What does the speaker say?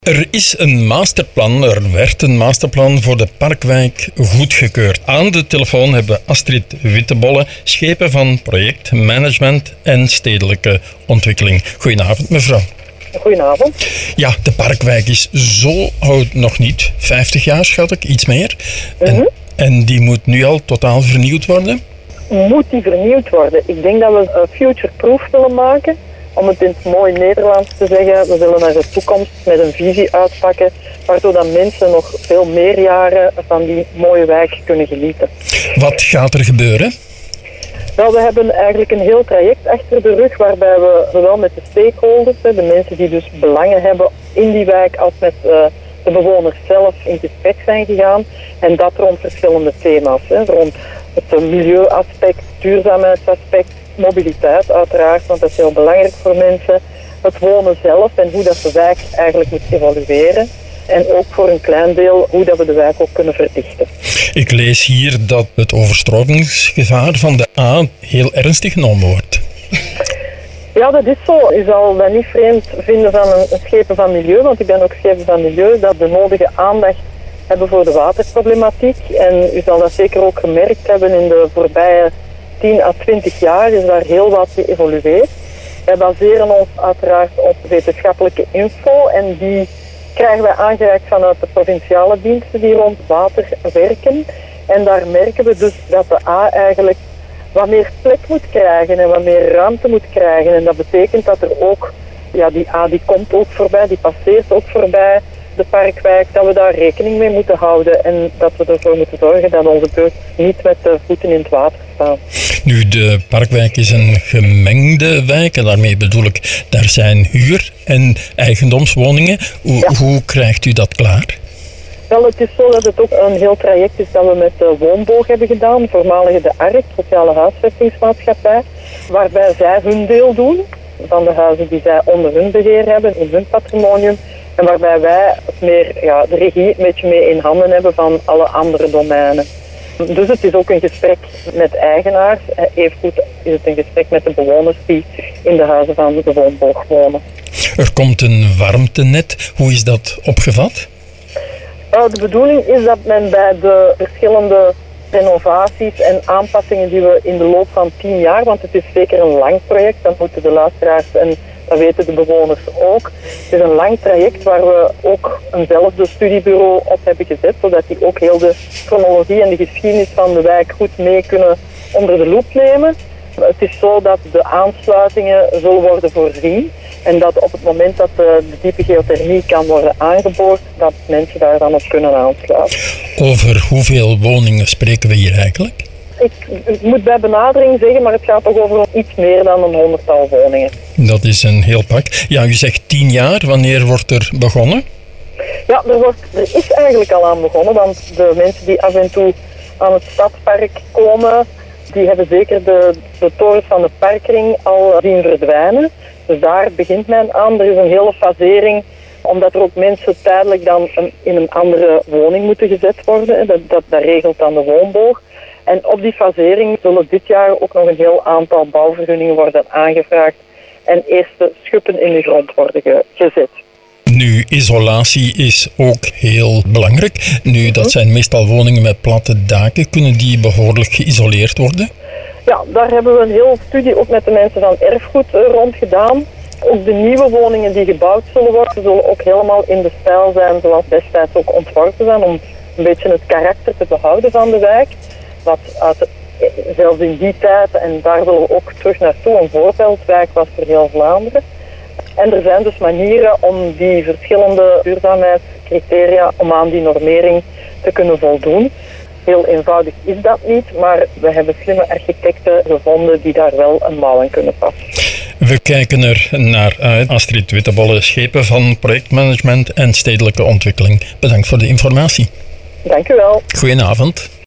Er is een masterplan, er werd een masterplan voor de Parkwijk goedgekeurd. Aan de telefoon hebben we Astrid Wittebolle, schepen van projectmanagement en stedelijke ontwikkeling. Goedenavond mevrouw. Goedenavond. Ja, de Parkwijk is zo oud nog niet. 50 jaar schat ik, iets meer. En die moet nu al totaal vernieuwd worden? Moet die vernieuwd worden? Ik denk dat we een future-proof willen maken. Om het in het mooi Nederlands te zeggen, we willen naar de toekomst met een visie uitpakken, waardoor dat mensen nog veel meer jaren van die mooie wijk kunnen genieten. Wat gaat er gebeuren? Nou, we hebben eigenlijk een heel traject achter de rug, waarbij we zowel met de stakeholders, de mensen die dus belangen hebben in die wijk, als met de bewoners zelf in gesprek zijn gegaan. En dat rond verschillende thema's. Rond het milieuaspect, duurzaamheidsaspect, mobiliteit uiteraard, want dat is heel belangrijk voor mensen. Het wonen zelf en hoe dat de wijk eigenlijk moet evolueren. En ook voor een klein deel hoe dat we de wijk ook kunnen verdichten. Ik lees hier dat het overstromingsgevaar van de A heel ernstig genomen wordt. Ja, dat is zo. U zal dat niet vreemd vinden van een schepen van milieu, want ik ben ook schepen van milieu, dat de nodige aandacht hebben voor de waterproblematiek. En u zal dat zeker ook gemerkt hebben in de voorbije 10 à 20 jaar is daar heel wat geëvolueerd. Wij baseren ons uiteraard op wetenschappelijke info en die krijgen wij aangereikt vanuit de provinciale diensten die rond water werken. En daar merken we dus dat de A eigenlijk wat meer plek moet krijgen en wat meer ruimte moet krijgen. En dat betekent dat er ook, ja, die A die komt ook voorbij, die passeert ook voorbij de Parkwijk, dat we daar rekening mee moeten houden en dat we ervoor moeten zorgen dat onze buurt niet met de voeten in het water staan. Nu, de Parkwijk is een gemengde wijk en daarmee bedoel ik, daar zijn huur- en eigendomswoningen. Hoe krijgt u dat klaar? Wel, het is zo dat het ook een heel traject is dat we met de Woonboog hebben gedaan, voormalige de ARK, Sociale Huisvestingsmaatschappij, waarbij zij hun deel doen van de huizen die zij onder hun beheer hebben, in hun patrimonium. En waarbij wij de regie een beetje mee in handen hebben van alle andere domeinen. Dus het is ook een gesprek met eigenaars. Evengoed is het een gesprek met de bewoners die in de huizen van de Woonboog wonen. Er komt een warmtenet. Hoe is dat opgevat? Nou, de bedoeling is dat men bij de verschillende renovaties en aanpassingen die we in de loop van 10 jaar, want het is zeker een lang project, dan moeten de luisteraars en dat weten de bewoners ook. Het is een lang traject waar we ook eenzelfde studiebureau op hebben gezet, zodat die ook heel de chronologie en de geschiedenis van de wijk goed mee kunnen onder de loep nemen. Het is zo dat de aansluitingen zullen worden voorzien en dat op het moment dat de diepe geothermie kan worden aangeboord, dat mensen daar dan op kunnen aansluiten. Over hoeveel woningen spreken we hier eigenlijk? Ik moet bij benadering zeggen, maar het gaat toch over iets meer dan een 100-tal woningen. Dat is een heel pak. Ja, u zegt 10 jaar. Wanneer wordt er begonnen? Ja, er is eigenlijk al aan begonnen, want de mensen die af en toe aan het stadspark komen, die hebben zeker de torens van de parkring al zien verdwijnen. Dus daar begint men aan. Er is een hele fasering, omdat er ook mensen tijdelijk dan in een andere woning moeten gezet worden. Dat regelt dan de Woonboog. En op die fasering zullen dit jaar ook nog een heel aantal bouwvergunningen worden aangevraagd en eerste schuppen in de grond worden gezet. Nu, isolatie is ook heel belangrijk. Nu, dat zijn meestal woningen met platte daken. Kunnen die behoorlijk geïsoleerd worden? Ja, daar hebben we een hele studie ook met de mensen van erfgoed rond gedaan. Ook de nieuwe woningen die gebouwd zullen worden, zullen ook helemaal in de stijl zijn zoals destijds ook ontworpen zijn, om een beetje het karakter te behouden van de wijk. Wat zelfs in die tijd, en daar willen we ook terug naartoe, een voorbeeldwijk was voor heel Vlaanderen. En er zijn dus manieren om die verschillende duurzaamheidscriteria, om aan die normering te kunnen voldoen. Heel eenvoudig is dat niet, maar we hebben slimme architecten gevonden die daar wel een mouw aan kunnen passen. We kijken er naar uit. Astrid Wittebolle, schepen van projectmanagement en stedelijke ontwikkeling. Bedankt voor de informatie. Dank u wel. Goedenavond.